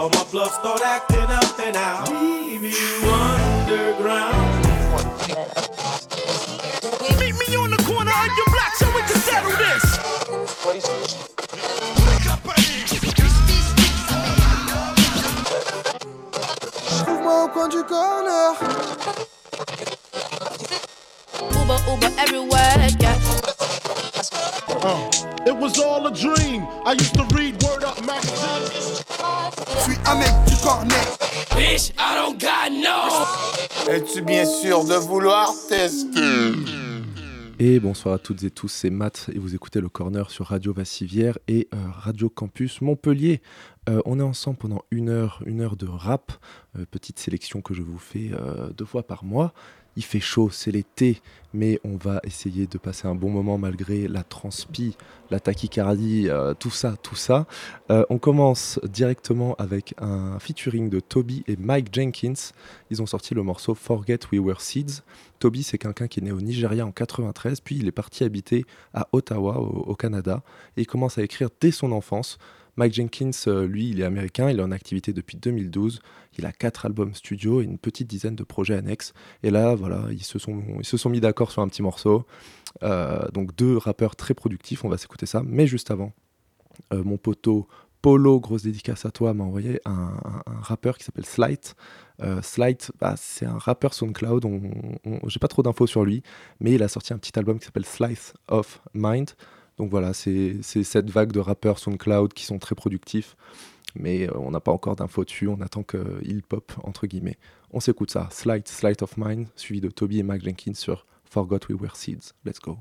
all my bluffs start acting up, and I'll leave you underground. Meet me on the corner of your block so we can settle this. Trouve-moi au coin du corner. Uber everywhere, yeah. It was all a dream. I used to read Word Up magazine. Je suis un mec du corner. Bitch, I don't got no. Es-tu bien sûr de vouloir tester? Et bonsoir à toutes et tous, c'est Matt et vous écoutez le Corner sur Radio Vassivière et Radio Campus Montpellier. On est ensemble pendant une heure de rap, petite sélection que je vous fais 2 fois par mois. Il fait chaud, c'est l'été, mais on va essayer de passer un bon moment malgré la transpi, la tachycardie, tout ça. On commence directement avec un featuring de Toby et Mike Jenkins. Ils ont sorti le morceau Forget We Were Seeds. Toby, c'est quelqu'un qui est né au Nigeria en 93, puis il est parti habiter à Ottawa, au Canada, et il commence à écrire dès son enfance. Mike Jenkins, lui, il est américain, il est en activité depuis 2012, il a 4 albums studio et une petite dizaine de projets annexes. Et là, voilà, ils se sont mis d'accord sur un petit morceau. Donc 2 rappeurs très productifs, on va s'écouter ça. Mais juste avant, mon poteau Polo, grosse dédicace à toi, m'a envoyé un rappeur qui s'appelle Slight. Slight, c'est un rappeur SoundCloud, j'ai pas trop d'infos sur lui, mais il a sorti un petit album qui s'appelle Slice of Mind. Donc voilà, c'est cette vague de rappeurs SoundCloud qui sont très productifs, mais on n'a pas encore d'infos dessus, on attend qu'ils pop, entre guillemets. On s'écoute ça, Slight of Mine, suivi de Toby et Mike Jenkins sur Forgot We Were Seeds. Let's go.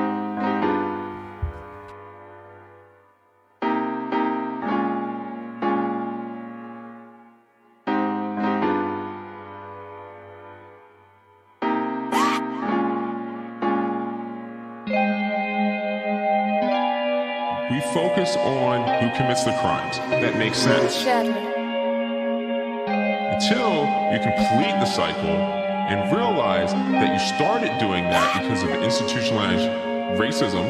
We focus on who commits the crimes. That makes sense. Until you complete the cycle and realize that you started doing that because of institutionalized racism,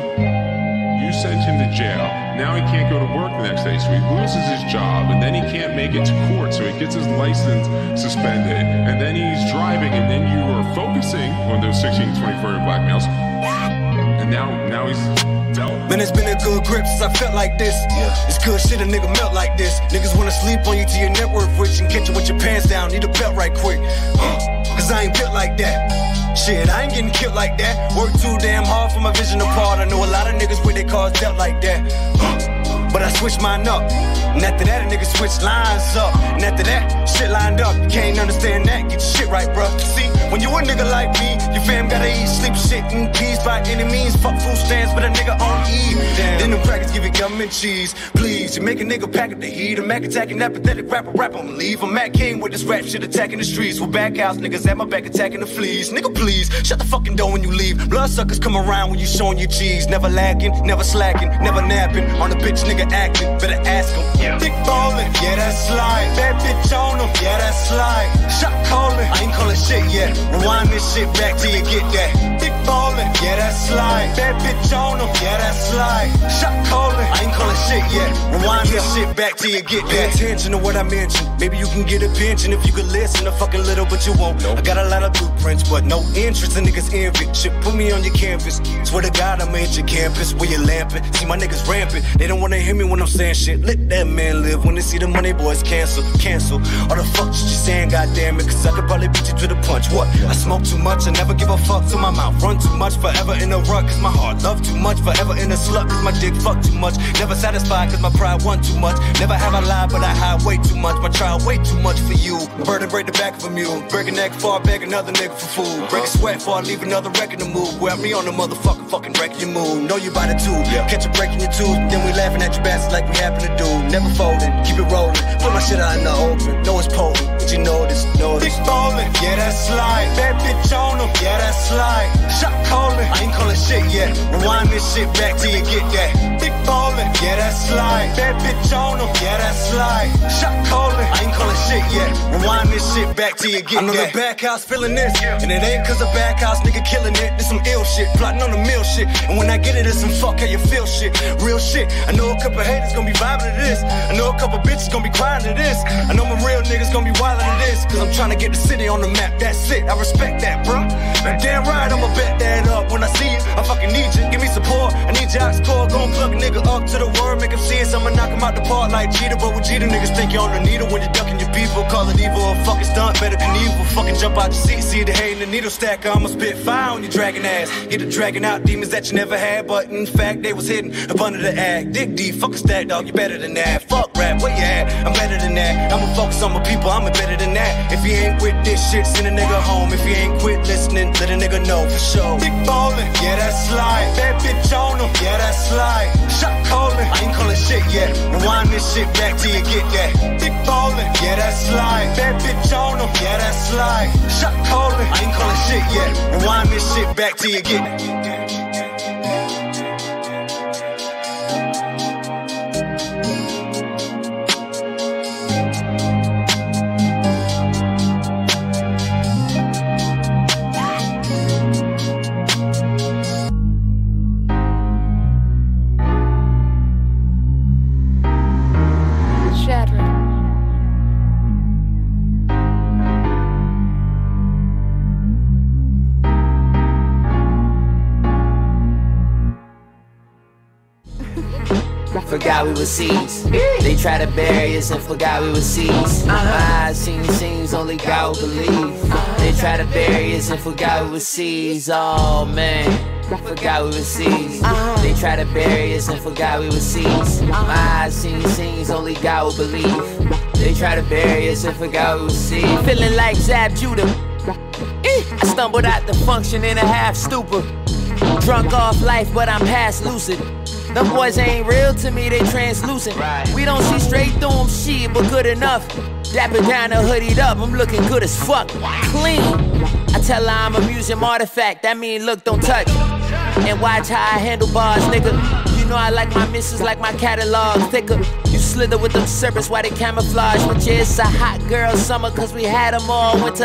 you sent him to jail. Now he can't go to work the next day, so he loses his job, and then he can't make it to court, so he gets his license suspended, and then he's driving, and then you are focusing on those 16 to 24-year-old black males, and now he's dealt. Man, it's been a good grip since I felt like this. It's good shit, a nigga melt like this. Niggas wanna sleep on you till your net worth rich and catch you with your pants down, need a belt right quick. Cause I ain't built like that. Shit, I ain't getting killed like that. Work too damn hard for my vision apart. I know a lot of niggas with their cars dealt like that. But I switched mine up. And after that, a nigga switched lines up. And after that, shit lined up. You can't understand that, get your shit right, bruh. See, when you a nigga like me, your fam gotta eat, sleep, shit, and peace by any means. Fuck food stands, but a nigga on E. Then them crackers give you gum and cheese. Please, you make a nigga pack up the heat. A Mac attacking that pathetic rapper, I'ma leave. I'm Mac King with this rap shit attacking the streets. With back house niggas at my back attacking the fleas. Nigga, please, shut the fucking door when you leave. Bloodsuckers come around when you showing your cheese. Never lacking, never slacking, never napping. On a bitch nigga acting, better ask him. Yeah. Dick ballin', yeah that's slide. Bad bitch on him, yeah that's slide. Shot callin', I ain't callin' shit yet. Rewind this shit back till you get that. Dick ballin', yeah that's slide. Bad bitch on him, yeah that's slide. Shot callin', I ain't callin' shit yet. Rewind this shit back till you get that. Pay attention to what I mentioned. Maybe you can get a pension if you could listen a fucking little, but you won't. I got a lot of blueprints, but no interest in niggas envy. Shit, put me on your canvas. Swear to God, I'm at your campus where you're lamping. See my niggas rampant. They don't wanna hear me when I'm saying shit. Let that man live. When they see the money, boys cancel. All the fuck shit you saying, goddamn it. Cause I could probably beat you to the punch. What? I smoke too much, I never give a fuck to my mouth. Run too much, forever in a rut. Cause my heart love too much, forever in a slut. Cause my dick fuck too much. Never satisfied cause my pride want too much. Never have I lied, but I hide way too much. My trial way too much for you. Burden break the back of a mule. Break a neck before I beg another nigga for food. Break a sweat before I leave another wreck in the mood. Grab me on the motherfucking fucking wrecking your mood. Know you by the tube. Catch you breaking your tooth. Then we laughing at your bastards like we happen to do. Never folding, keep it rolling. Put my shit out in the open. Know it's potent, but you know this. Dick ballin', yeah that's slide. Bad bitch on him, yeah that's slide. Shot callin', I ain't callin' shit yet. Rewind this shit back till you get that. Dick ballin', yeah that's that's slide. Bad bitch on them, yeah, that's slide. Shot calling, I ain't calling shit yet. Rewind this shit back till you get I know that. The back house feeling this, and it ain't cause a back house nigga killing it. This some ill shit, plotting on the mill shit. And when I get it, it's some fuck how you feel shit. Real shit, I know a couple haters gonna be vibing to this. I know a couple bitches gonna be crying to this. I know my real niggas gonna be wildin' to this. Cause I'm trying to get the city on the map, that's it. I respect that, bro. And damn right, I'ma bet that up. When I see it, I fucking need you, give me support. I need your ox core, gon' plug a nigga up to the word. Make him see it, I'ma knock him out the park like Jeter. But with Jeter, niggas think you're on the needle when you're ducking your people. Call it evil, a fucking stunt, better than evil. Fucking jump out your seat, see the hate in the needle stack. I'ma spit fire on your dragon ass. Get the dragging out demons that you never had. But in fact, they was hidden up under the act. Dig deep, fuck a stack, dog, you better than that. Fuck rap, where you at? I'm better than that. I'ma focus on my people, I'm better than that. If you ain't with this shit, send a nigga home. If you ain't quit listening, let a nigga know for sure. Big ballin', yeah, that's slide. Bad bitch on them, yeah, that's slide. Shot calling, I ain't calling shit yet. Rewind this shit back till you get that. Big ballin', yeah, that's slide. Bad bitch on them, yeah, that's slide. Shot calling, I ain't calling shit yet. Rewind this shit back till you get that. Forgot we were seeds. They try to bury us and forgot we were seeds. My eyes seen scenes, only God will believe. They try to bury us and forgot we were seeds. Oh man, forgot we were seeds. They try to bury us and forgot we were seeds. My eyes seen scenes, only God will believe. They try to bury us and forgot we were seeds. Feeling like Zab Judah. I stumbled out the function in a half stupor. Drunk off life, but I'm past lucid. Them boys ain't real to me, they translucent. We don't see straight through them, shit, but good enough. Dapper down and hoodied up, I'm looking good as fuck. Clean. I tell her I'm a museum artifact, that mean look, don't touch. And watch how I handle bars, nigga. You know I like my misses like my catalog thicker. You slither with them serpents while they camouflage. But yeah, it's a hot girl summer, cause we had them all winter.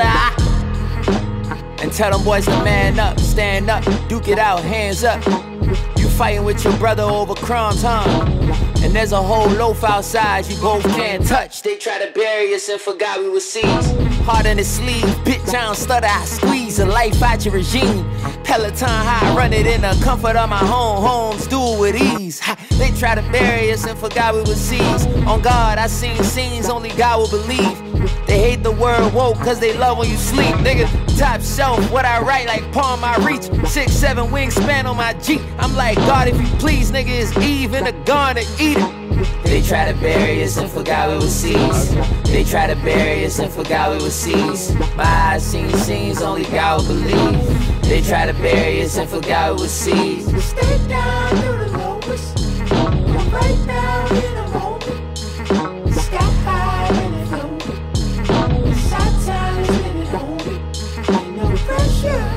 And tell them boys to man up, stand up, duke it out, hands up. You fighting with your brother over crumbs, huh? And there's a whole loaf outside you both can't touch. They try to bury us and forgot we were seeds. Heart in the sleeve, bitch, I don't stutter, I squeeze a life out your regime. Peloton high, run it in the comfort of my homes, do it with ease. They try to bury us and forgot we were seeds. On God, I seen scenes only God will believe. They hate the word woke cause they love when you sleep, nigga. Top shelf, what I write like palm I reach. 6'7" wingspan on my Jeep. I'm like, God, if you please, nigga, it's Eve in the garden to eat it. They try to bury us and forgot we were seeds. They try to bury us and forgot we were seeds. My eyes seen scenes, only God will believe. They try to bury us and forgot we were seeds. Stay down to the lowest. Come right now in a moment. Sky high and it low. Side time is living homie. Ain't no pressure.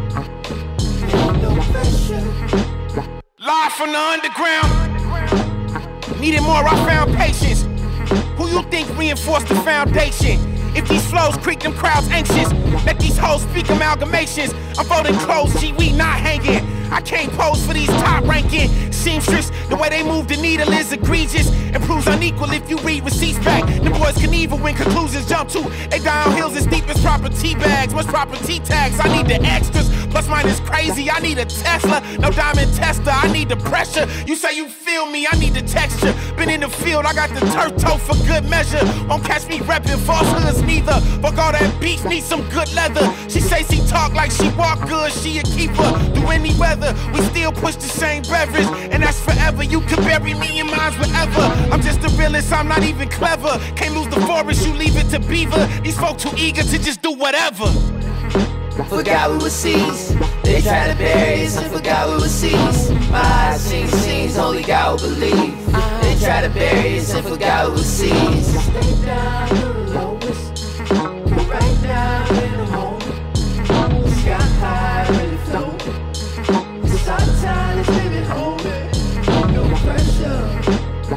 Ain't no pressure. Live from the underground. Needed more, I found patience. Who you think reinforced the foundation? If these flows creak them crowds anxious, let these hoes speak amalgamations. I'm folding clothes, G, we not hanging. I can't pose for these top ranking seamstress. The way they move the needle is egregious and proves unequal if you read receipts back. The boys can evil when conclusions jump to. They downhills as deep as proper tea bags. Much proper tea tags, I need the extras. Plus mine is crazy, I need a Tesla. No diamond tester, I need the pressure. You say you feel me, I need the texture. Been in the field, I got the turf toe for good measure. Won't catch me reppin' falsehoods neither. Fuck all that beef, need some good leather. She say she talk like she walk good, she a keeper. Through any weather, we still push the same beverage. And that's forever, you can bury me in mines forever. I'm just the realest, I'm not even clever. Can't lose the forest, you leave it to beaver. These folk too eager to just do whatever. Forgot we were seeds. They try to bury us and forgot we were seeds. My eyes seen scenes, only God will believe. They try to bury us and forgot we were seeds. Stay down to the lowest. Right now in a moment. Sky high, really floating. Sunshine is living home. No pressure.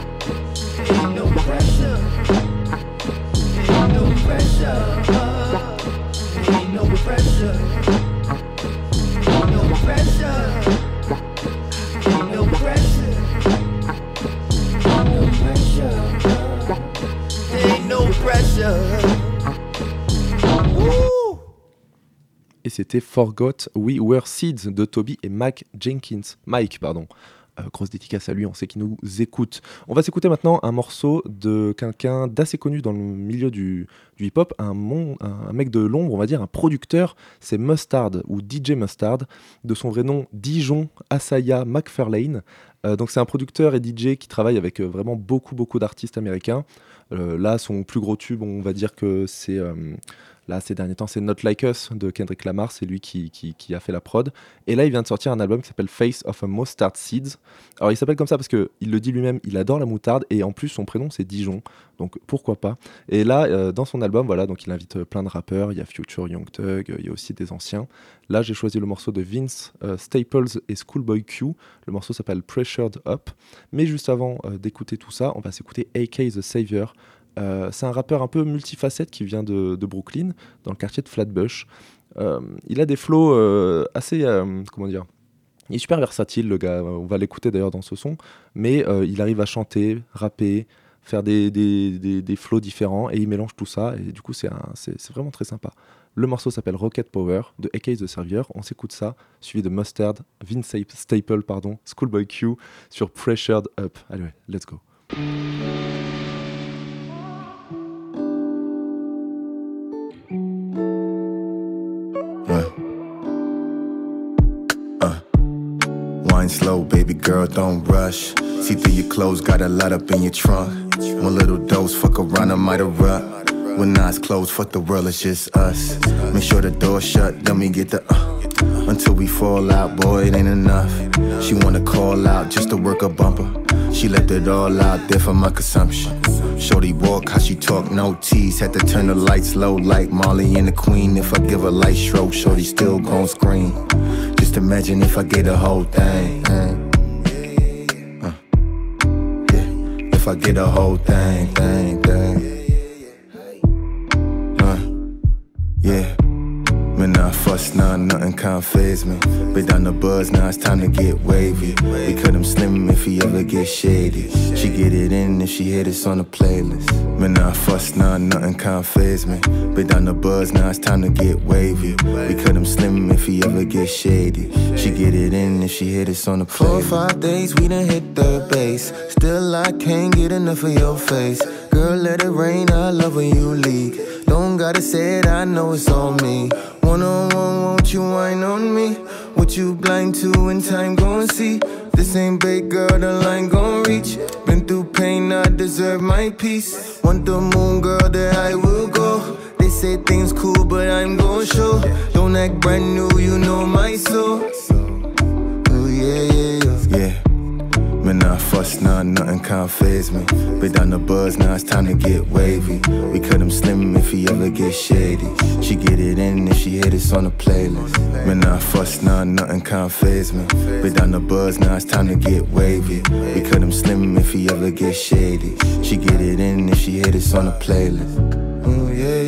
c'était Forgot We Were Seeds de Toby et Mike, pardon. Grosse dédicace à lui, on sait qu'il nous écoute. On va s'écouter maintenant un morceau de quelqu'un d'assez connu dans le milieu du hip-hop, un mec de l'ombre, on va dire, un producteur, c'est Mustard, ou DJ Mustard, de son vrai nom Dijon Asaya McFarlane. Donc c'est un producteur et DJ qui travaille avec vraiment beaucoup d'artistes américains. Là, son plus gros tube, on va dire que c'est... Là, ces derniers temps, c'est Not Like Us de Kendrick Lamar, c'est lui qui a fait la prod. Et là, il vient de sortir un album qui s'appelle Face of a Mustard Seeds. Alors, il s'appelle comme ça parce qu'il le dit lui-même, il adore la moutarde et en plus, son prénom, c'est Dijon. Donc, pourquoi pas. Et là, dans son album, voilà, donc il invite plein de rappeurs. Il y a Future, Young Thug, il y a aussi des anciens. Là, j'ai choisi le morceau de Vince Staples et Schoolboy Q. Le morceau s'appelle Pressured Up. Mais juste avant d'écouter tout ça, on va s'écouter AK The Savior. C'est un rappeur un peu multifacette qui vient de Brooklyn, dans le quartier de Flatbush. Il a des flows assez... comment dire ? Il est super versatile, le gars. On va l'écouter d'ailleurs dans ce son. Mais il arrive à chanter, rapper, faire des flows différents. Et il mélange tout ça. Et du coup, c'est vraiment très sympa. Le morceau s'appelle Rocket Power de AK The Savior. On s'écoute ça, suivi de Mustard, Vince Staple, Schoolboy Q sur Pressured Up. Allez, ouais, let's go. Wine slow, baby girl, don't rush. See through your clothes, got a lot up in your trunk. One little dose, fuck around, I might erupt. When eyes closed, fuck the world, it's just us. Make sure the door's shut, then we get the until we fall out, boy, it ain't enough. She wanna call out just to work a bumper. She left it all out there for my consumption. Shorty walk, how she talk, no tease. Had to turn the lights low like Marley and the Queen. If I give a light stroke, shorty still gon' scream. Just imagine if I get the whole thing. Yeah. If I get the whole thing. Yeah. Man, I fuss now, nothing can't faze me. Been down the buzz, now it's time to get wavy. We cut him slim if he ever get shady. She get it in if she hit us on the playlist. Man, I fuss now, nothing can't faze me. Been down the buzz, now it's time to get wavy. We cut him slim if he ever get shady. She get it in if she hit us on the playlist. 4 or 5 days, we done hit third base. Still, I can't get enough of your face. Girl, let it rain, I love when you leak. Don't gotta say it, I know it's on me. One-on-one, won't you whine on me? What you blind to in time, gon' see. This ain't big, girl, the line gon' reach. Been through pain, I deserve my peace. Want the moon, girl, there I will go. They say things cool, but I'm gon' show. Don't act brand new, you know my soul. Oh yeah. Man, I fuss now, nothing can't faze me. Been down the buzz, now it's time to get wavy. We cut him slim if he ever get shady. She get it in if she hit us on the playlist. Man, I fuss now, nothing can't faze me. Been down the buzz, now it's time to get wavy. We cut him slim if he ever get shady. She get it in if she hit us on the playlist. Oh yeah.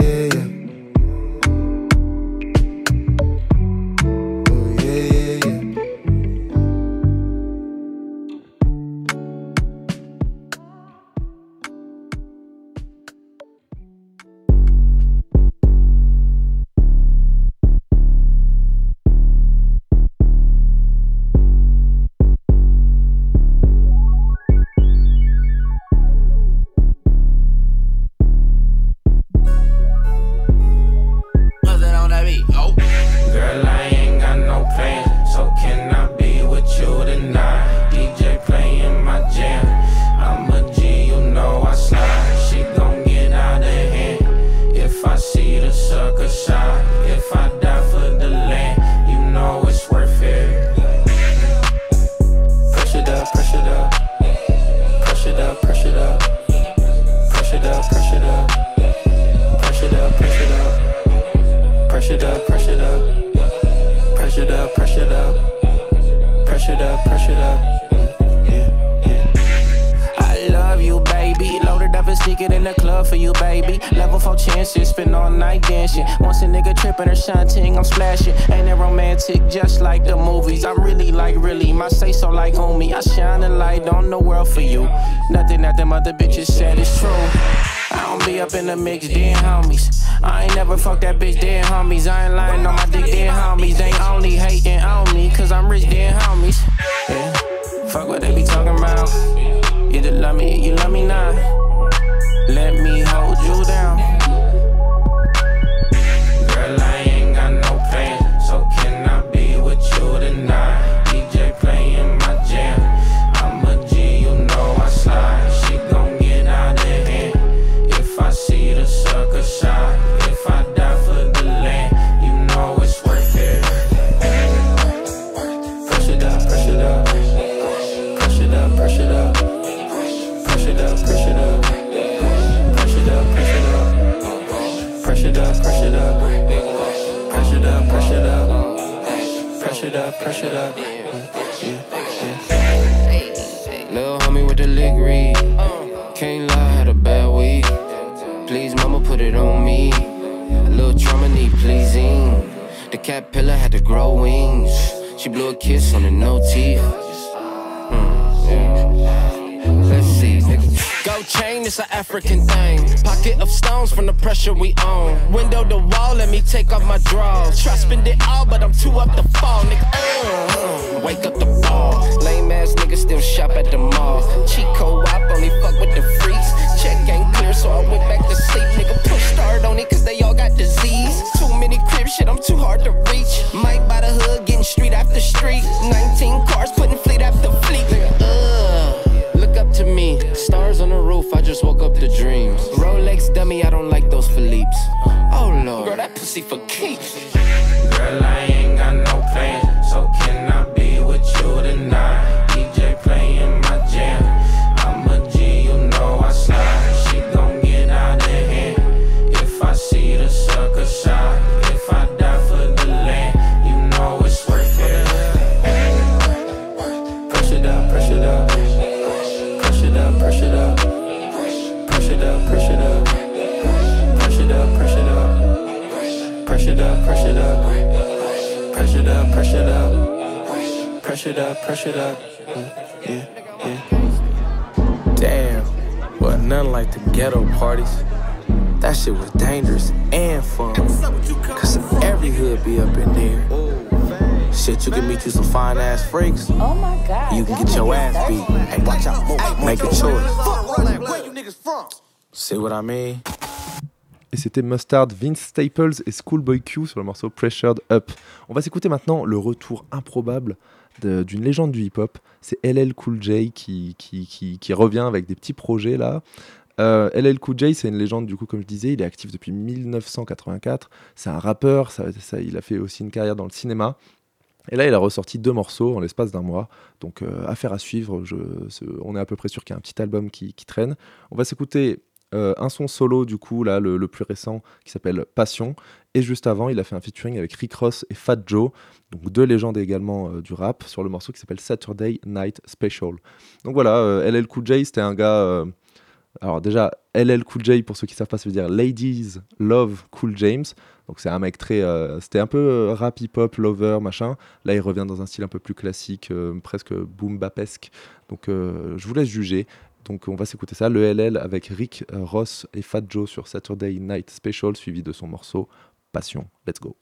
Just like the movies, I'm really my say so like homie. I shine a light on the world for you. Nothing that them other bitches said is true. I don't be up in the mix, dead homies. I ain't never fucked that bitch, dead homies. I ain't lying on my dick, dead homies. They only hating on me, cause I'm rich, dead homies. Yeah, fuck what they be talking about. Either love me or you love me not. Let me hold you down. Girl, I ain't got no plan, so can I be with you tonight? DJ playing my jam. I'm a G, you know I slide. She gon' get out of hand if I see the sucker shot. If I die for the land, you know it's worth it. Push it up, push it up. Push it up, push it up. Push it up, push it up. Push it up, push it up. Push it up, push it up. Push it up, push it up. Push it up, push it up. Lil' homie with the lick read. Can't lie, had a bad week. Please, mama, put it on me. A little trauma need pleasing. The caterpillar had to grow wings. She blew a kiss on the no teeth. Let's see, nigga. Gold chain, it's an African thing. Pocket of stones from the pressure we own. Window to wall, let me take off my drawers. Try spend it all, but I'm too up to fall, nigga. Wake up the ball. Lame ass niggas still shop at the mall. Chico wop, only fuck with the freaks. Check ain't clear, so I went back to sleep. Nigga, push start on it, cause they all got disease. Too many cribs, shit, I'm too hard to reach. Might by the hood, getting street after street. 19 cars, putting fleet after fleet. Look up to me, stars on the roof, I just woke up to dreams. Rolex dummy, I don't like those Philippe's. Oh lord, girl, that pussy for keeps. Girl, I ain't got no plan, so can I be with you tonight? DJ playing my jam. I'm a G, you know I slide. She gon' get out of hand if I see the sucker shot. If I die for the land, you know it's worth it. Push it up, push it up. Push it up, push it up. Push it up, push it up. Push it up, push it up. Push it up, push it up. Push it up, push it up. Push it up, push it up. Yeah, yeah. Damn, but nothing like the ghetto parties. That shit was dangerous and fun. Cause every hood be up in there. Shit, you can meet you some fine ass freaks. Oh my god. You can get your ass beat. Hey, watch out. Make a choice. See what I mean? Et c'était Mustard, Vince Staples et Schoolboy Q sur le morceau Pressured Up. On va s'écouter maintenant le retour improbable d'une légende du hip-hop. C'est LL Cool J qui revient avec des petits projets là. LL Cool J, c'est une légende, du coup, comme je disais, il est actif depuis 1984. C'est un rappeur, il a fait aussi une carrière dans le cinéma. Et là, il a ressorti 2 morceaux en l'espace d'un mois. Donc, affaire à suivre. On est à peu près sûr qu'il y a un petit album qui traîne. On va s'écouter un son solo, du coup, là, le plus récent, qui s'appelle Passion. Et juste avant, il a fait un featuring avec Rick Ross et Fat Joe, donc 2 légendes également du rap, sur le morceau qui s'appelle Saturday Night Special. Donc voilà, LL Cool J, c'était un gars... alors déjà, LL Cool J, pour ceux qui ne savent pas, ça veut dire Ladies Love Cool James. Donc c'est un mec très... c'était un peu rap hip-hop, lover, machin. Là, il revient dans un style un peu plus classique, presque boom-bapesque. Donc je vous laisse juger. Donc on va s'écouter ça, le LL avec Rick Ross et Fat Joe sur Saturday Night Special, suivi de son morceau Passion. Let's go.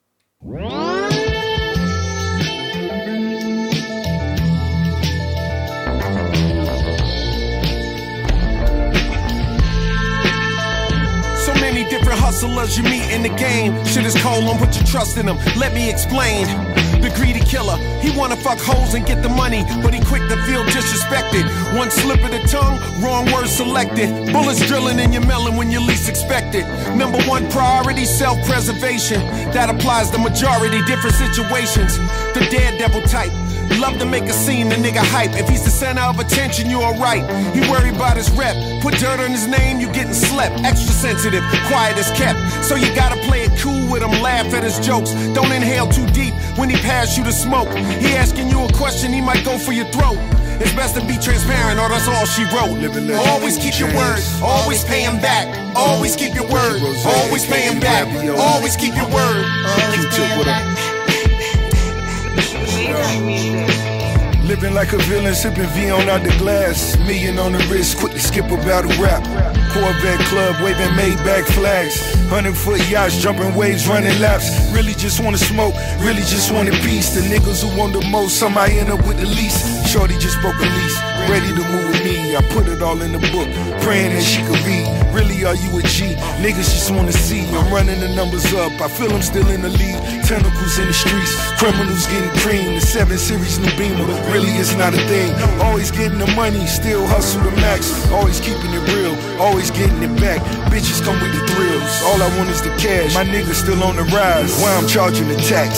Many different hustlers you meet in the game. Shit is cold, don't put your trust in them. Let me explain. The greedy killer, he wanna fuck hoes and get the money, but he quick to feel disrespected. One slip of the tongue, wrong word selected. Bullets drilling in your melon when you least expect it. Number 1 priority, self-preservation. That applies to majority different situations. The daredevil type. Love to make a scene, the nigga hype. If he's the center of attention, you alright. He worried about his rep. Put dirt on his name, you getting slept. Extra sensitive, quiet as kept. So you gotta play it cool with him, laugh at his jokes. Don't inhale too deep when he pass you the smoke. He asking you a question, he might go for your throat. It's best to be transparent, or that's all she wrote. Always keep your word, always pay him back. Always keep your word, always pay him back. Always keep your word. Living like a villain, sipping V on out the glass. Million on the wrist, quick to skip a battle rap. Corvette club, waving Maybach flags. 100-foot yachts, jumping waves, running laps. Really just wanna smoke, really just wanted peace. The niggas who want the most, somebody end up with the least. Shorty just broke a lease, ready to move with me. I put it all in the book, praying that she could read. Really, are you a G? Niggas just wanna see. I'm running the numbers up, I feel I'm still in the lead. Tentacles in the streets, criminals getting cream. The 7 Series new Beamer, really it's not a thing. Always getting the money, still hustle the max. Always keeping it real, always getting it back. Bitches come with the thrills, all I want is the cash. My niggas still on the rise, why I'm charging the tax.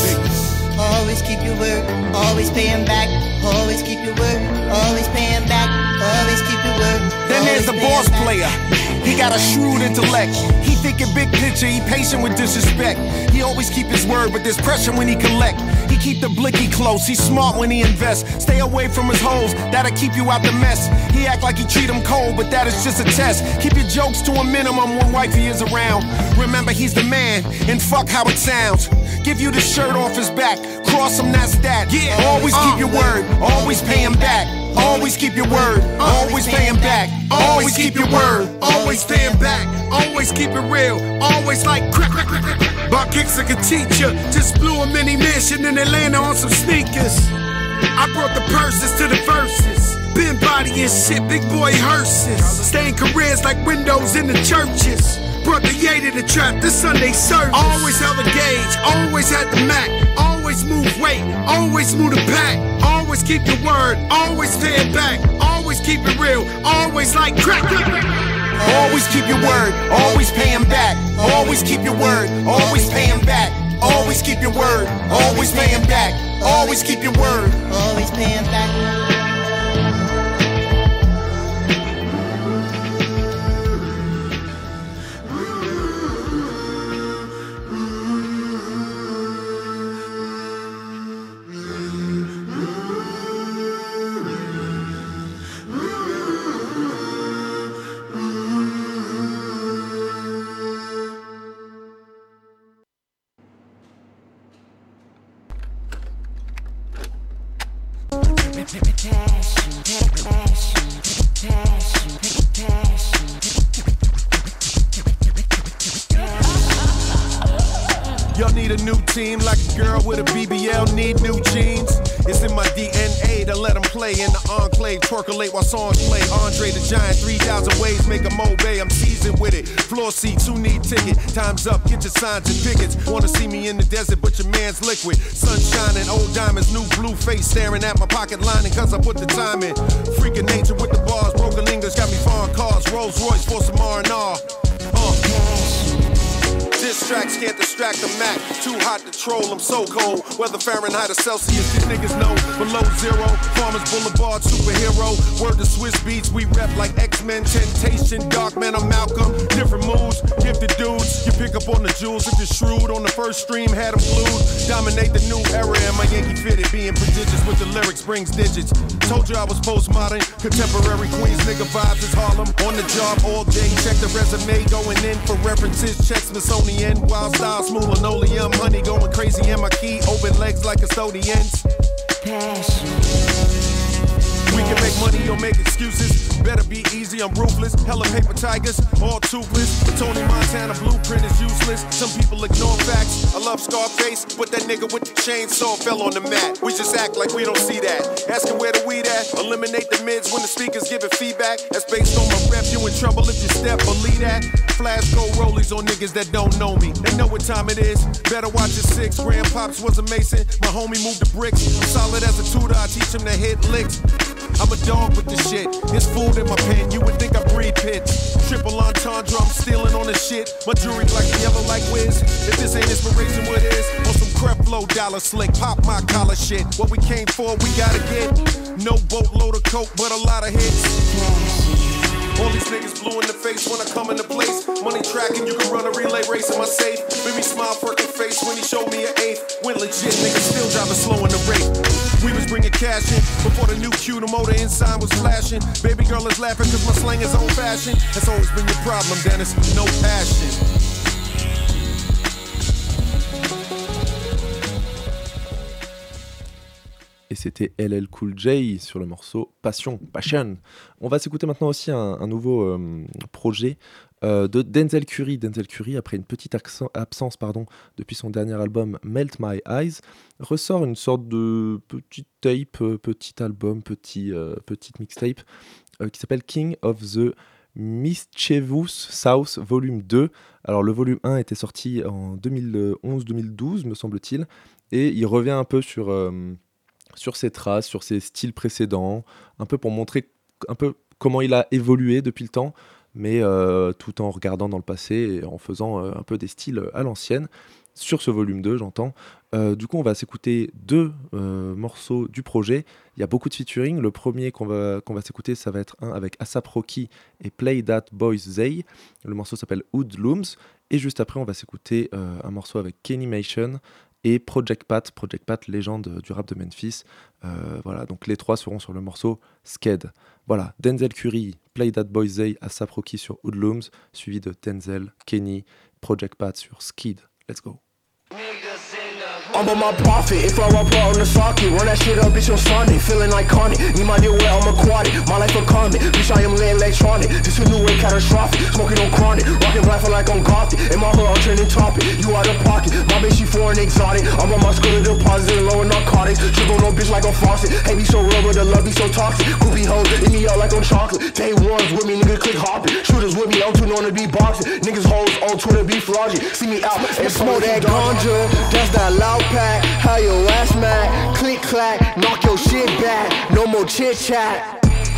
Always keep your word, always paying back. Always keep your word, always paying back. Always keep your word. Then there's the boss player. He got a shrewd intellect. He thinking big picture, he patient with disrespect. He always keep his word, but there's pressure when he collect. He keep the blicky close, he's smart when he invests. Stay away from his hoes, that'll keep you out the mess. He act like he treat him cold, but that is just a test. Keep your jokes to a minimum when wifey is around. Remember he's the man, and fuck how it sounds. Give you the shirt off his back, cross him, that's that. Yeah. Always keep your word, always pay him back. Always keep your word, always pay him back. Always keep your word, always pay him back. Always keep it real, always like crack, crack, crack, crack. Buck Hicks like a teacher, just blew a mini mission in Atlanta on some sneakers. I brought the purses to the verses. Been body and shit, big boy hearses. Staying careers like windows in the churches. Brought the yay to the trap, this Sunday service. Always held a gauge, always had the Mac. Always move weight, always move the pack. Always keep your word, always pay it back. Always keep it real, always like crack. Always keep your word, always pay him back. Always keep your word, always pay him back. Always keep your word, always pay him back. Always keep your word, always pay him back. Y'all need a new team like a girl with a BBL need new jeans. It's in my DNA to let them play in the enclave, twerkulate while songs play. Andre the Giant, 3,000 ways, make a Mobe, I'm seasoned with it. Floor seats, who need ticket? Time's up, get your signs and pickets. Wanna see me in the desert, but your man's liquid. Sun shining, old diamonds, new blue face, staring at my pocket lining, cause I put the time in. Freaking nature with the bars, broken lingers, got me foreign cars, Rolls Royce for some R&R. Diss tracks can't distract the Mac. Too hot to troll, I'm so cold. Whether Fahrenheit or Celsius, these niggas know. Below zero, Farmers Boulevard, superhero. Word to Swiss Beats, we rep like X-Men, Temptation, Darkman, or Malcolm. Different moods, gifted dudes. You pick up on the jewels if you're shrewd. On the first stream, had them glued. Dominate the new era, and my Yankee fitted. Being prodigious with the lyrics brings digits. Told you I was postmodern, contemporary Queens, nigga vibes is Harlem. On the job all day, check the resume, going in for references, check Smithsonian. Wild style, smooth linoleum, honey going crazy in my key, open legs like custodians. Passion. We can make money or make excuses. Better be easy, I'm ruthless. Hella paper tigers, all toothless. Tony Montana blueprint is useless. Some people ignore facts. I love Scarface, but that nigga with the chainsaw fell on the mat. We just act like we don't see that. Asking where the weed at. Eliminate the mids when the speakers giving feedback. That's based on my rep. You in trouble if you step, believe that. Flash gold rollies on niggas that don't know me. They know what time it is. Better watch your 6. Grandpops was a mason. My homie moved the bricks. I'm solid as a tutor. I teach him to hit licks. I'm a dog with the shit. It's food in my pen. You would think I breed pits. Triple entendre, I'm stealing on the shit. My jewelry black and yellow like Wiz. If this ain't inspiration, what is? On some crep flow, dollar slick. Pop my collar shit. What we came for, we gotta get. No boatload of coke, but a lot of hits. All these niggas blue in the face when I come into place. Money tracking, you can run a relay race in my safe. Made me smile, freaking face when he showed me an eighth. Went legit, niggas still driving slow in the rate. We was bringing cash in before the new Q, the motor inside was flashing. Baby girl is laughing cause my slang is old fashioned. That's always been your problem, Dennis, no passion. et c'était LL Cool J sur le morceau Passion. On va s'écouter maintenant aussi un nouveau projet de Denzel Curry. Denzel Curry, après une petite absence depuis son dernier album Melt My Eyes, ressort une sorte de petite tape, petit album, petite mixtape qui s'appelle King of the Mischievous South Volume 2. Alors le volume 1 était sorti en 2011-2012 me semble-t-il, et il revient un peu sur ses traces, sur ses styles précédents, un peu pour montrer un peu comment il a évolué depuis le temps, mais tout en regardant dans le passé et en faisant un peu des styles à l'ancienne. Sur ce volume 2, j'entends. Du coup, on va s'écouter 2 morceaux du projet. Il y a beaucoup de featuring. Le premier qu'on va s'écouter, ça va être un avec A$AP Rocky et Play That Boys Zay. Le morceau s'appelle Hoodlums. Et juste après, on va s'écouter un morceau avec Kenny Mation et Project Pat, légende du rap de Memphis. Voilà, donc les 3 seront sur le morceau Sked. Voilà, Denzel Curry, Play That Boy Zay, A$AP Rocky sur Hoodlums, suivi de Denzel, Kenny, Project Pat sur Skid. Let's go. I'm on my profit, if I rap out on the socket, run that shit up, bitch, on Sunday, feeling iconic, need my deal wet, I'm aquatic, my life a comic, bitch, I am lit electronic, this a new way catastrophic, smoking on chronic, rockin' black feel like I'm gothic, in my hood I'm trending topic, you out of pocket, my bitch she foreign exotic, I'm on my school deposit, low narcotics, trip on no bitch like I'm faucet, hate me so real but the love be so toxic, groupie hoes, eat me out like I'm chocolate, day ones with me, nigga click hopping, shooters with me, I'm too known to be boxing, niggas hoes on Twitter be flogging, see me out and smoke that ganja, that's that loud pack, how your ass mad, click clack, knock your shit back, no more chit chat.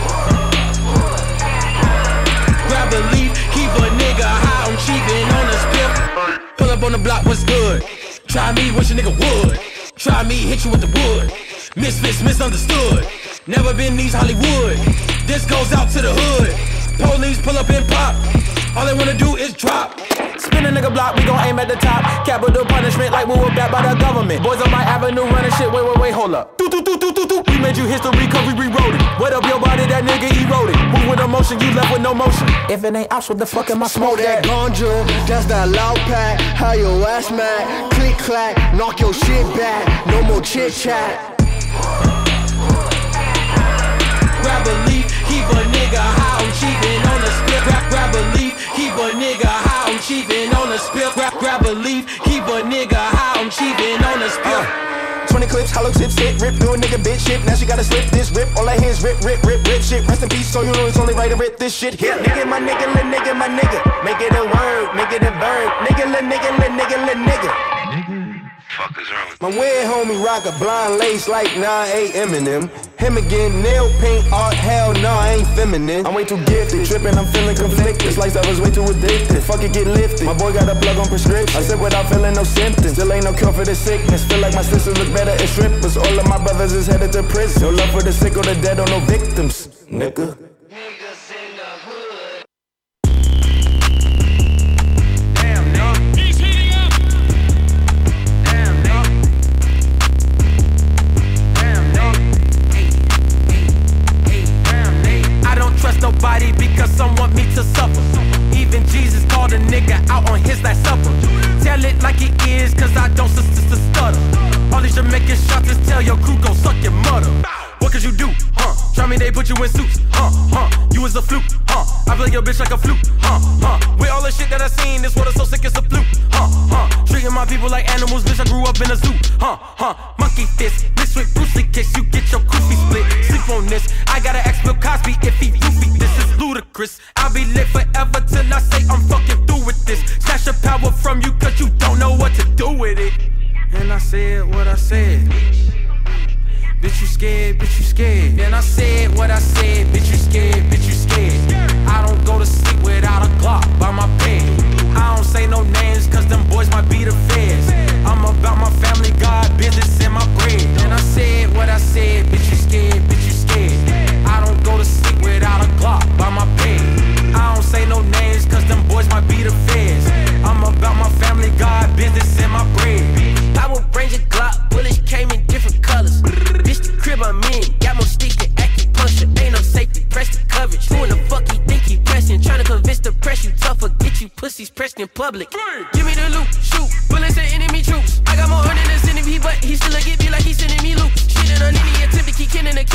Grab a leaf, keep a nigga high, I'm cheating on the spit. Pull up on the block, what's good? Try me, wish a nigga would. Try me, hit you with the wood. Misfits, misunderstood. Never been these Hollywood. This goes out to the hood. Police pull up and pop. All they wanna do is drop. Spin a nigga block, we gon' aim at the top. Capital punishment like we were backed by the government. Boys on my avenue running shit, wait, hold up. We made you history cause we rewrote it. Wet up your body, that nigga eroded. Move with emotion, you left with no motion. If it ain't ops, what the fuck am I Smoke smoking? that ganja, that's that loud pack, how your ass mad, click clack, knock your shit back, no more chit chat. Grab a leaf, keep a nigga high, I'm cheating on the spit. Grab a leaf, keep a nigga high, I'm cheating on the spit. Grab a leaf, keep a nigga high, I'm cheating on the spit. 20 clips, hollow tips, hit, rip, do a nigga bitch shit. Now she gotta slip this, rip, all her hands rip shit. Rest in peace, so you know it's only right to rip this shit. Hit, nigga, my nigga, lil' nigga, my nigga. Make it a word, make it a verb. Nigga, lil' nigga, lil' nigga, lil' nigga. Fuck is wrong with my weird homie rock a blind lace like 9-8 Eminem. Him again, nail paint, art, hell no, I ain't feminine. I'm way too gifted, tripping, I'm feeling conflicted. This lifestyle is way too addicted, fuck it, get lifted. My boy got a plug on prescription, I sip without feeling no symptoms. Still ain't no cure for the sickness, feel like my sisters look better as strippers. All of my brothers is headed to prison. No love for the sick or the dead or no victims, nigga. Nobody because some want me to suffer. Even Jesus called a nigga out on his last supper. Tell it like it is, cause I don't stutter. All these Jamaican shots just tell your crew gon' suck your mother. What could you do, huh? Try me, they put you in suits, huh? You was a fluke, huh? I play your bitch like a flute, huh? With all the shit that I seen, this water so sick it's a fluke, huh? Treating my people like animals, bitch, I grew up in a zoo, huh? Monkey fist, mixed with Bruce Lee kiss, you get your goofy split. Sleep on this, I gotta ask Bill Cosby if he goofy. This is ludicrous. I'll be lit forever till I say I'm fucking through with this. Snatch your power from you cause you don't know what to do with it. And I said what I said. Bitch, you scared, bitch, you scared. And I said what I said, bitch, you scared, bitch, you scared. I don't go to sleep without a Glock by my bed. I don't say no names cause them boys might be the feds. I'm about my family, God, business, and my bread. And I said what I said, bitch, you scared, bitch, you scared. I don't go to sleep without a Glock by my bed. I don't say no names cause them boys might be the feds. I'm about my family, God, business, and my bread. Power Ranger Glock, bullets came in different colors. Bitch, the crib I'm in, got more stick than acupuncture. Ain't no safety, press the coverage. Who in the fuck he think he pressing? Tryna convince the press you tougher, get you pussies pressed in public. Give me the loot, shoot, bullets and enemy troops. I got more honey than centipede, but he still get me like he sending me loot. Shit in a linear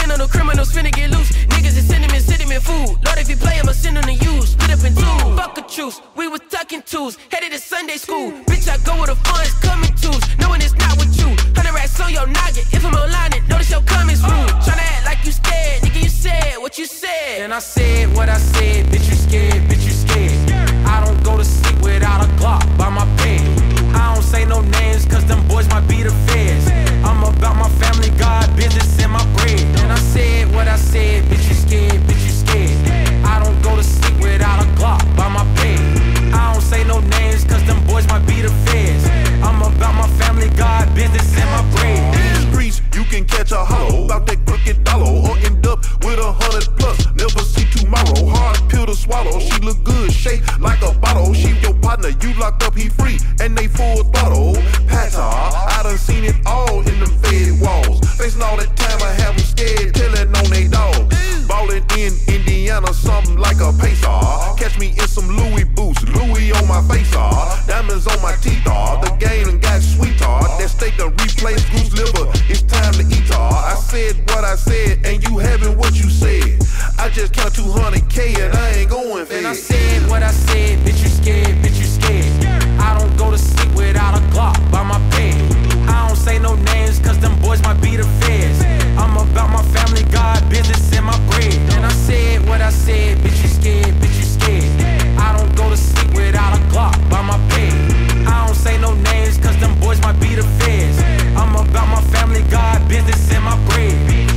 None of the criminals finna get loose. Niggas is sentiment food. Lord, if you play, I'ma send them to you. Split up in two. Fuck a truce. We was tucking twos. Headed to Sunday school. Bitch, I go where the funds coming twos. Knowing it's not with you. 100 racks on your noggin. If I'm online, then notice your comments rude. Tryna act like you scared. Nigga, you said what you said. And I said what I said. Bitch, you scared. Bitch, you scared. I don't go to sleep without a Glock by my bed. I don't say no names, cause them boys might be the feds. I'm about my family, God, business, and my bread. And I said what I said, bitch, you scared, bitch, you scared. I don't go to sleep without a Glock by my bed. I don't say no names, cause them boys might be the feds. I'm about my family, God, business, and my bread. In the streets, you can catch a hollow about that crooked dollar, or end up with 100 plus. Never see tomorrow. Hard pill to swallow. She look good, shaped like a bottle. She your partner, you locked up, he free, and they full throttle. Pata, I done seen it all in them fed walls. Facing all that time, I have them scared, telling on they dogs. Ballin' in Indiana, something like a pacer. Catch me in some Louis boots, Louis on my face, diamonds on my teeth, the game done got sweet, that steak done replaced goose liver, it's time to eat, I said what I said, and you having what you said. I just count 200K and I ain't going fed. And I said what I said, bitch, you scared, bitch, you scared. I don't go to sleep without a Glock by my bed. I don't say no names, cause them boys might be the feds. I'm about my family, God, business, and my bread. And I said what I said, bitch, you scared, bitch, you scared. I don't go to sleep without a Glock by my bed. I don't say no names, cause them boys might be the feds. I'm about my family, God, business, and my bread.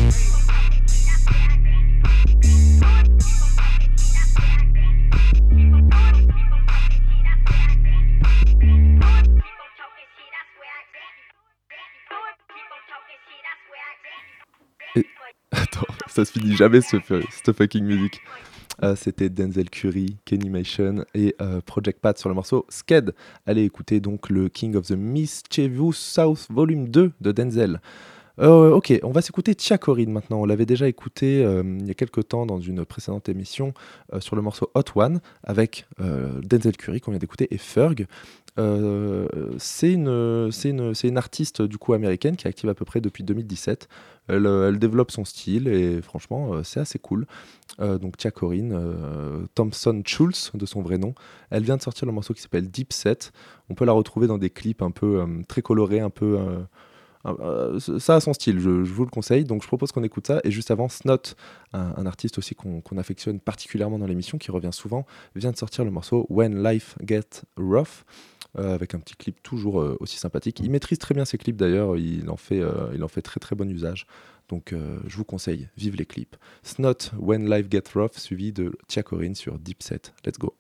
Attends, ça se finit jamais cette fucking musique. C'était Denzel Curry, Kennymation et Project Pat sur le morceau Sked. Allez écouter donc le King of the Mischievous South Volume 2 de Denzel. Ok, on va s'écouter Tia Corinne maintenant. On l'avait déjà écouté il y a quelques temps dans une précédente émission sur le morceau Hot One avec Denzel Curry qu'on vient d'écouter et Ferg. C'est une artiste du coup américaine qui est active à peu près depuis 2017. Elle développe son style et franchement c'est assez cool. Donc Tia Corinne, Thompson Schultz de son vrai nom, elle vient de sortir le morceau qui s'appelle Deep Set. On peut la retrouver dans des clips un peu très colorés, un peu ça a son style, je vous le conseille. Donc je propose qu'on écoute ça. Et juste avant, Snot, un artiste aussi qu'on affectionne particulièrement dans l'émission, qui revient souvent, vient de sortir le morceau When Life Gets Rough, avec un petit clip toujours aussi sympathique. Il maîtrise très bien ses clips d'ailleurs, il en fait très très bon usage. Donc je vous conseille, vive les clips. Snot, When Life Gets Rough, suivi de Tia Corinne sur Deep Set. Let's go.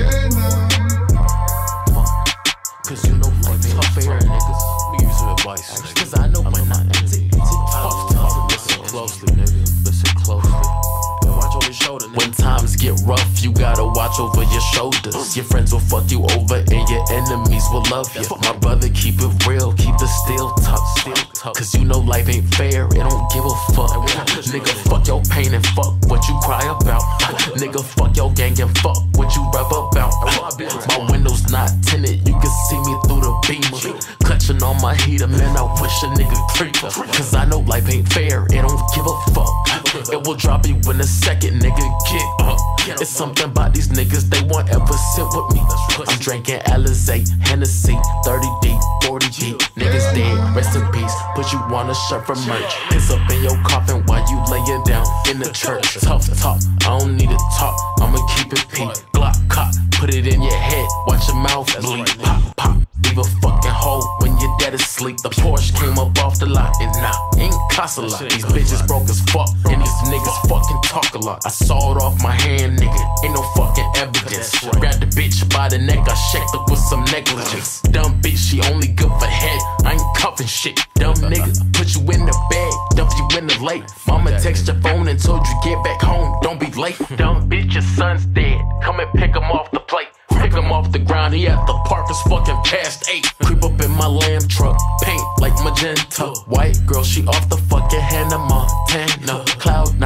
Cause you know life ain't fair, niggas. We give you some advice. Cause I know when not tough. Listen closely, nigga. Listen closely. Watch over your shoulder, nigga. When times get rough, you gotta watch over your shoulders. Your friends will fuck you over and your enemies will love you. My brother, keep it real, keep the steel tough. Cause you know life ain't fair, it don't give a fuck. Nigga, fuck your pain and fuck what you cry about. Nigga, fuck your gang and fuck what you rap about. My window's not tinted, you can see me through the beamer. Clutching on my heater, man, I wish a nigga creeper. Cause I know life ain't fair, it don't give a fuck. It will drop you in a second, nigga, get up. It's something about these niggas, they won't ever sit with me. I'm drinking Alizé, Hennessy, 30 deep, 40 deep. Niggas dead, rest in peace, put you on a shirt for merch. Piss up in your coffin while you laying down in the church. Tough talk, I don't need to talk, I'ma keep it P. Glock cock, put it in your head, watch your mouth bleed. Pop, pop, leave a fucking hole when your dad is asleep. The Porsche came up off the lot, and ain't cost a lot. These bitches broke as fuck, and these niggas fucking talk a lot. I saw it off my hand, nigga, ain't no fucking evidence. Grabbed the bitch by the neck, I checked her with some negligence. Dumb bitch, she only good for head, I ain't cuffing shit. Dumb nigga, put you in the bag, dump you in the lake. Mama text your phone and told you get back home, don't be late. Dumb bitch, your son's dead, come and pick him off the plate. Pick him off the ground, he at the park, it's fucking past 8. Creep up in my lamb truck, paint like magenta. White girl, she off the fucking Hannah Montana. Cloud 9,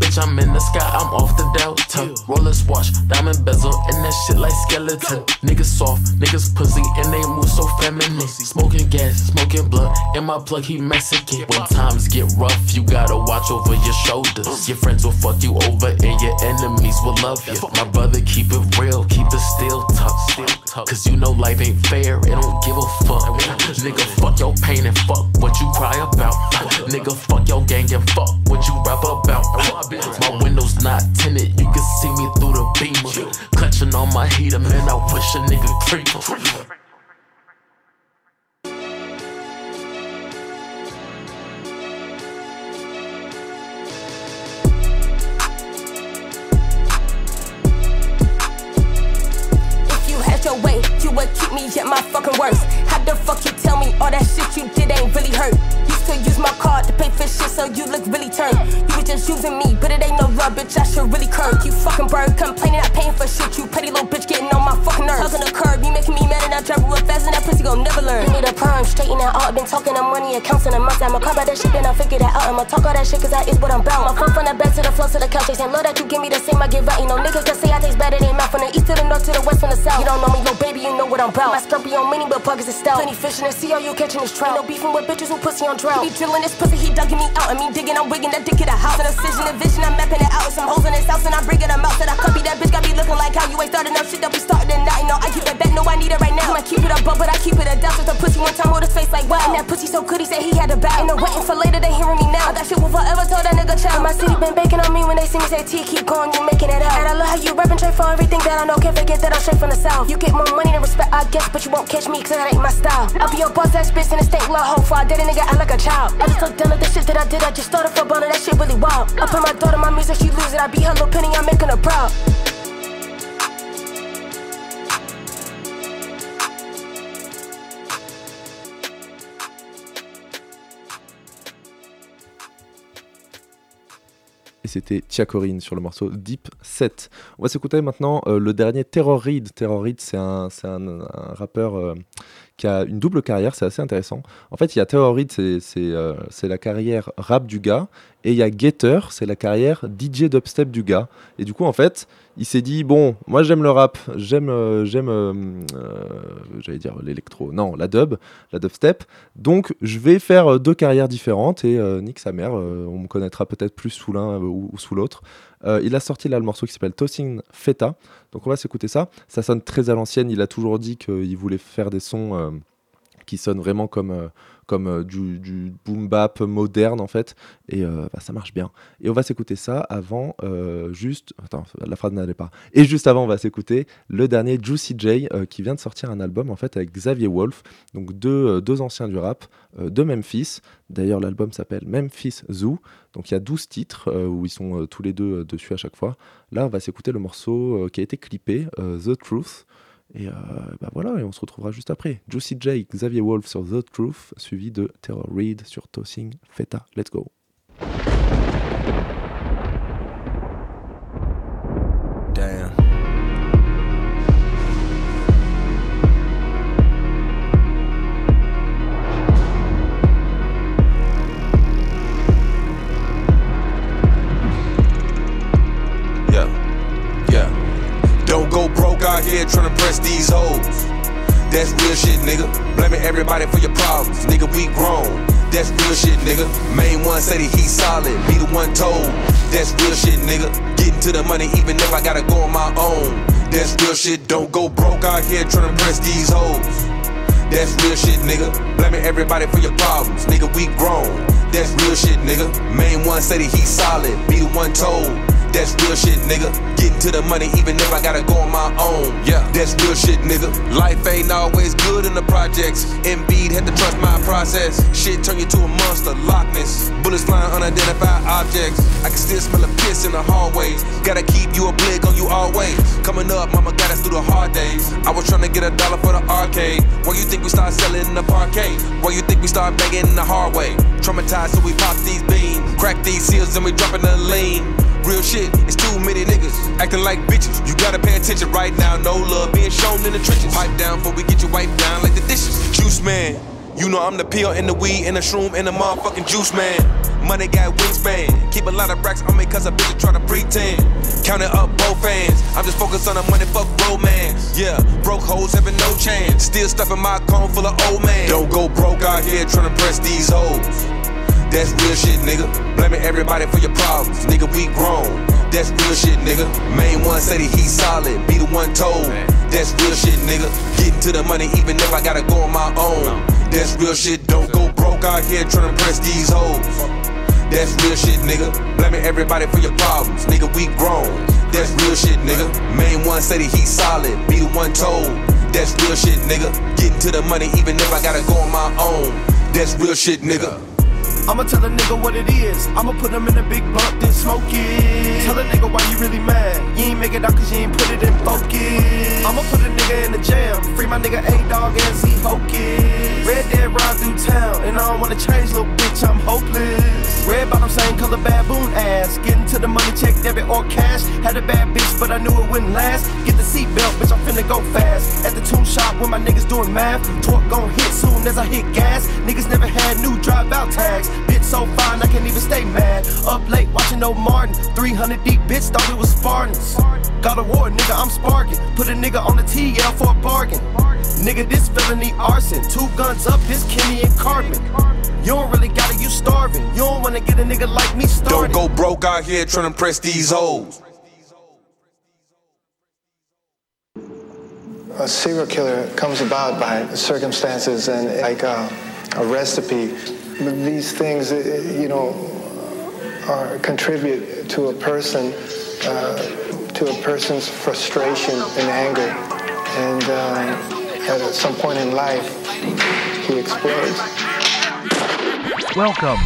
bitch, I'm in the sky, I'm off the delta. Rollers wash, diamond bezel, and that shit like skeleton. Niggas soft, niggas pussy, and they move so feminine. Smoking gas, smoking blood, and my plug, he Mexican. When times get rough, you gotta watch over your shoulders. Your friends will fuck you over, and your enemies will love you. My brother, keep it real, keep it still tough. Cause you know life ain't fair, it don't give a fuck. Nigga, fuck your pain and fuck what you cry about. Nigga, fuck your gang and fuck what you rap about. My window's not tinted, you can see me through the beamer. Clutching on my heater, man, I wish a nigga creeper. Your way, you would keep me at my fucking worst. How the fuck you tell me all that shit you did ain't really hurt? Used to use my card to pay for shit, so you look really turned. You was just using me, but it ain't no love, bitch, I should really curb. You fucking bird, complaining not paying for shit, you petty little bitch getting on my fucking nerves. Talking the curb, you making me mad and I drive real fast and that pussy gon' never learn. You need a perm, straighten that out, been talking of money, accounts in a month. I'ma call about that shit, then I figure that out. I'ma talk all that shit, cause that is what I'm bout. My phone from the bed to the floor to the couch, they saying, love that you give me the same I give out. You know, niggas can say I taste better than mouth. From the east to the north to the west, from the south. You don't know me, no baby, you know what I'm about. My Scorpio mini, but pockets is stout. Plenty fish in the sea, all you catching is trout. No beefing with bitches who pussy on drought. He be drilling this pussy, he dugging me out. And me digging, I'm wigging that dick in the house. An incision, a vision, I'm mapping it out. With some hoes in his house, and I'm bringing them out. Said I could be that bitch, got me looking like how you ain't starting up shit that we starting and I know I keep it back, no I need it right now. You might keep it up, but I keep it a down. With the pussy one time, hold his face like wow. And that pussy so good, he said he had to bow. And I'm waiting for later, they hearing me now. That shit will forever tell that nigga child. My city been baking on me when they see me say T, keep going, you making it out. And I love how you rapping trade for everything that I know. Can't forget that I'm straight from the south. You get more money than respect, I guess, but you won't catch me, cause that ain't my style. I'll be your boss ass bitch in the state law hoe. For I did a nigga act like a child. I just look down at the shit that I did, I just started for boner, that shit really wild. I put my daughter my music, she lose it, I beat her little penny, I'm making her proud. Et c'était Tia Corinne sur le morceau Deep 7. On va s'écouter maintenant le dernier Terror Reid. Terror Reid, c'est un rappeur qui a une double carrière, c'est assez intéressant. En fait, il y a Terror Reid, c'est la carrière rap du gars, et il y a Gator, c'est la carrière DJ dubstep du gars. Et du coup, en fait, il s'est dit, bon, moi j'aime le rap, j'aime j'allais dire l'électro, non, la dubstep, donc je vais faire deux carrières différentes, et nique sa mère, on me connaîtra peut-être plus sous l'un ou sous l'autre. Il a sorti là le morceau qui s'appelle Tossing Feta, donc on va s'écouter ça. Ça sonne très à l'ancienne, il a toujours dit qu'il voulait faire des sons qui sonnent vraiment comme du boom bap moderne en fait, et ça marche bien. Et on va s'écouter ça avant attends, la phrase n'allait pas. Et juste avant, on va s'écouter le dernier Juicy J qui vient de sortir un album en fait avec Xavier Wolf, donc deux anciens du rap de Memphis. D'ailleurs, l'album s'appelle Memphis Zoo. Donc il y a 12 titres où ils sont tous les deux dessus à chaque fois. Là, on va s'écouter le morceau qui a été clippé, The Truth. Et voilà, et on se retrouvera juste après. Juicy J, Xavier Wolf sur The Truth, suivi de Terror Reid sur Tossing Feta. Let's go. Damn. Don't go broke out here tryna press these hoes. That's real shit, nigga. Blaming everybody for your problems. Nigga, we grown. That's real shit, nigga. Main one said that he solid. Be the one told. That's real shit, nigga. Getting to the money even if I gotta go on my own. That's real shit. Don't go broke out here tryna press these hoes. That's real shit, nigga. Blaming everybody for your problems. Nigga, we grown. That's real shit, nigga. Main one said that he solid. Be the one told. That's real shit, nigga. Getting to the money even if I gotta go on my own. Yeah, that's real shit, nigga. Life ain't always good in the projects. Embiid had to trust my process. Shit turn you to a monster, Loch Ness. Bullets flying unidentified objects. I can still smell a piss in the hallway. Gotta keep you a blick on you always. Coming up, mama got us through the hard days. I was trying to get $1 for the arcade. Why you think we start selling in the parquet? Why you think we start begging in the hard way? Traumatized so we pop these beans. Crack these seals and we dropping the lean. Real shit, it's too many niggas acting like bitches. You gotta pay attention right now. No love being shown in the trenches. Pipe down before we get you wiped down like the dishes. Juice man, You know I'm the pill and the weed and the shroom and the motherfucking juice man. Money got wingspan. Keep a lot of racks on me cause a bitch try to pretend. Counting up both hands. I'm just focused on the money, fuck romance. Yeah, broke hoes having no chance. Still stuffing my cone full of old man. Don't go broke out here trying to press these hoes. That's real shit, nigga. Blaming everybody for your problems. Nigga, we grown. That's real shit, nigga. Main one said he solid. Be the one told. That's real shit, nigga. Getting to the money even if I gotta go on my own. That's real shit. Don't go broke out here trying to press these hoes. That's real shit, nigga. Blaming everybody for your problems. Nigga, we grown. That's real shit, nigga. Main one said he solid. Be the one told. That's real shit, nigga. Getting to the money even if I gotta go on my own. That's real shit, nigga. I'ma tell a nigga what it is. I'ma put him in a big blunt, then smoke it. Tell a nigga why you really mad. You ain't make it out cause you ain't put it in focus. I'ma put a nigga in the jam. Free my nigga A-Dog and Z-Hocus. Red Dead ride through town. And I don't wanna change, little bitch, I'm hopeless. Red bottom, same color baboon ass. Getting to the money, check debit or cash. Had a bad bitch, but I knew it wouldn't last. Get the seatbelt, bitch, I'm finna go fast. At the tune shop when my niggas doing math. Torque gon' hit soon as I hit gas. Niggas never had new drive-out tags. Bitch so fine, I can't even stay mad. Up late watching No Martin. 300 deep, bitch, thought it was Spartans. Got a war, nigga, I'm sparking. Put a nigga on the TL for a bargain. Nigga, this felony arson. 2 guns up, this Kenny and Cartman. You don't really got it, you starving. You don't wanna get a nigga like me started. Don't go broke out here trying to press these hoes. A serial killer comes about by circumstances and like a recipe. These things, you know, contribute to a person, to a person's frustration and anger, and at some point in life, he explodes. Welcome.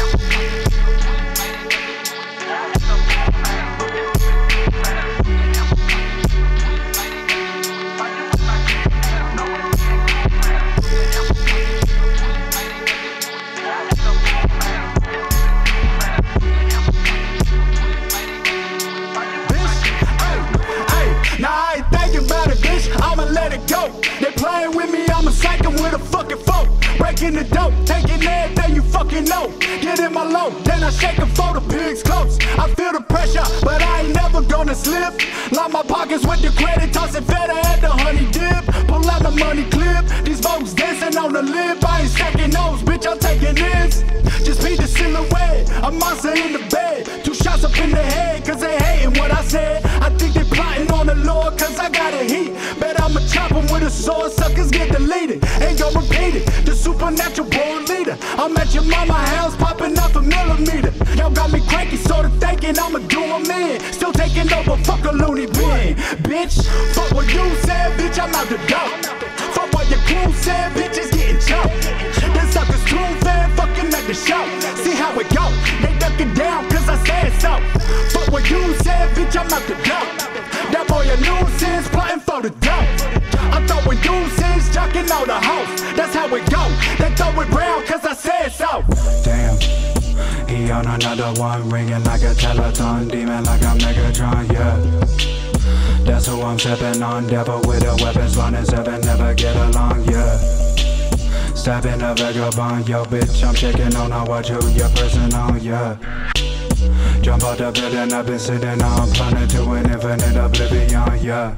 I'ma let it go. They playing with me, I'ma psych them with a fucking phone. Breaking the dope, taking everything you fucking know. Get in my low, then I shake them for the pigs close. I feel the pressure, but I ain't never gonna slip. Line my pockets with the credit, tossing feta at the honey dip. Pull out the money clip, these folks dancing on the lip. I ain't stacking those, bitch, I'm taking this. Just be the silhouette, a monster in the bed. 2 shots up in the head, cause they hating what I said. I think they plotting on the Lord, cause I got a heat. Bet I'ma chop them with a sword, suckers get deleted. Ain't gon' repeat it, the supernatural born leader. I'm at your mama house, popping off a millimeter. Y'all got me cranky, sorta thinking I'ma do them in. Still taking over, fuck a loony bin. Bitch, fuck what you said, bitch, I'm out the door. Fuck what your crew said, bitch, it's getting choked. Them suckers too fan, fucking at the show. See how it go, they ducking down cause I said so. Fuck what you said, bitch, I'm out the door. That boy a nuisance, plotting for the dough. I'm throwing deuces, jocking all the hoes. That's how it go, they throw it round cause I said so. Damn, he on another one, ringing like a telephone, demon like a Megatron, yeah. That's who I'm stepping on, devil with the weapons, 1 and 7, never get along, yeah. Stabbing a vagabond, yo bitch, I'm checking on what you, your person on, yeah. Jump out the building, I've been sitting on, planning to an infinite oblivion, yeah.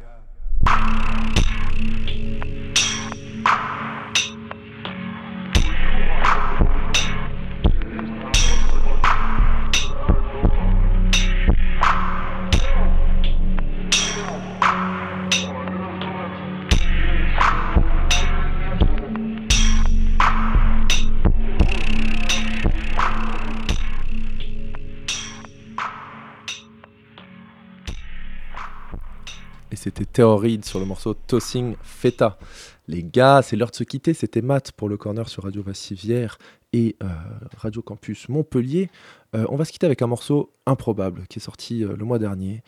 C'était Theorid sur le morceau Tossing Feta. Les gars, c'est l'heure de se quitter. C'était Matt pour le corner sur Radio Vassivière et Radio Campus Montpellier. On va se quitter avec un morceau improbable qui est sorti le mois dernier.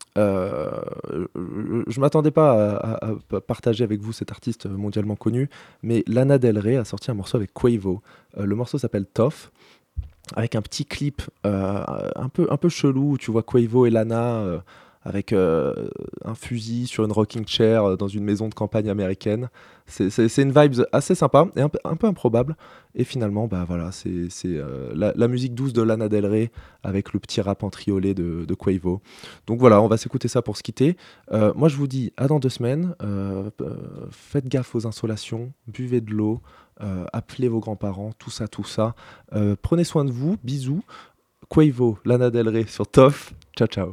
Je m'attendais pas à partager avec vous cet artiste mondialement connu, mais Lana Del Rey a sorti un morceau avec Quavo. Le morceau s'appelle Tough, avec un petit clip un peu chelou où tu vois Quavo et Lana avec un fusil sur une rocking chair dans une maison de campagne américaine. C'est une vibe assez sympa et un peu improbable. Et finalement, bah voilà, c'est la musique douce de Lana Del Rey avec le petit rap entriolé de Quavo. Donc voilà, on va s'écouter ça pour se quitter. Moi, je vous dis à dans 2 semaines. Faites gaffe aux insolations, buvez de l'eau, appelez vos grands-parents, tout ça. Prenez soin de vous, bisous. Quavo, Lana Del Rey sur Toff. Ciao, ciao.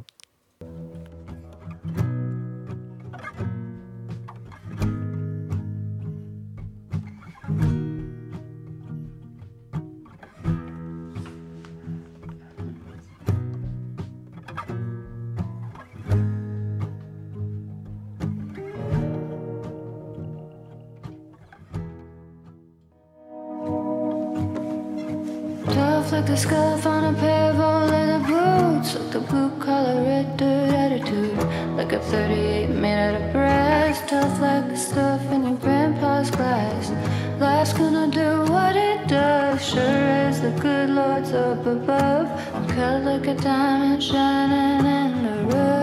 Tough like the scuff on a pair of old leather boots, like the blue collar red dirt attitude, like a 38 made out of brass. Tough like the stuff in your grandpa's glass. Life's gonna do what it does, sure as the good Lord's up above. I'm cut like a diamond shining in the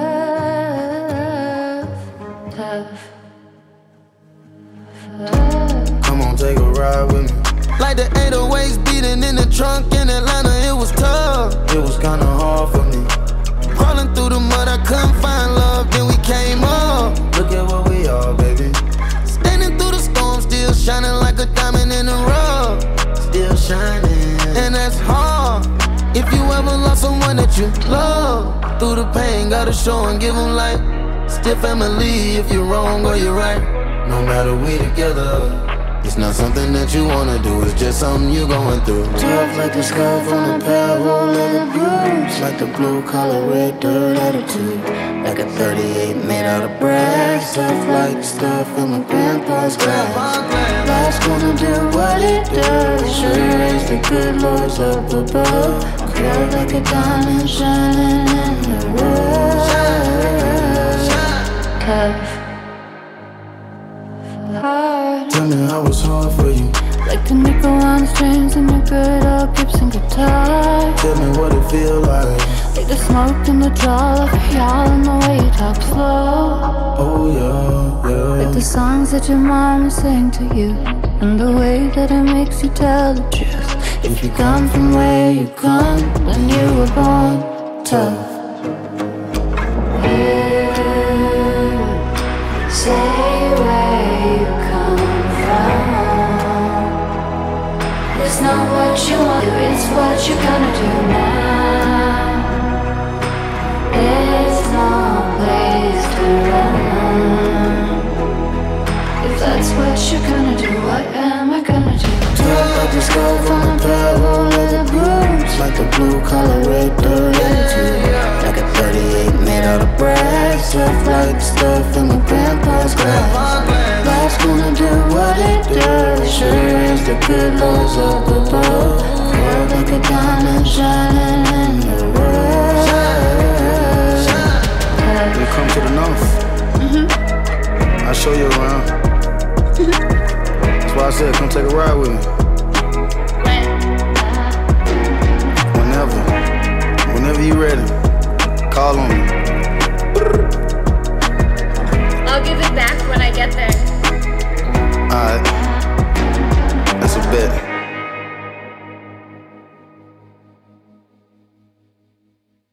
rough. Tough. Come on, take a ride with me. Like the 808s beating in the trunk in Atlanta, it was tough. It was kinda hard for me. Crawling through the mud, I couldn't find love, then we came up. Look at what we are, baby. Standing through the storm, still shining like a diamond in the rough. Still shining, and that's hard. If you ever lost someone that you love, through the pain, gotta show and give them light. Still family if you're wrong or you're right. No matter we together. It's not something that you wanna do, it's just something you're going through. Tough like the scuff on a pair of old leather boots, like the blue collar red dirt attitude, like a 38 made out of brass. Tough like the stuff in my grandpa's glass. Life's gonna do what it does, sure as the good Lord's up above. Caught like a diamond shining in the rough. Tough. Tell me how it's hard for you. Like the nickel on strings in your good old Gibson guitar. Tell me what it feel like. Like the smoke in the draw of y'all and the way you talk slow. Oh yeah. Like the songs that your mama sang to you, and the way that it makes you tell the truth. If you come from where you come, then you were born tough. Say where you come from. It's not what you want to do, it's what you're gonna do now. There's no place to run. If that's what you're gonna do, what am I gonna do? Tough like the scarf on a pair of old leather boots, like the blue collar red dirt attitude, like a 38 made out of brass. Tough like the stuff in my grandpa's glass. Life's gonna do what it does, sure as the good Lord's up above. Caught like a diamond shining in the rough. You come to the north, I'll show you around. That's why I said come take a ride with me. Whenever you ready, call on me. I'll give it back when I get there. Alright, that's a bet.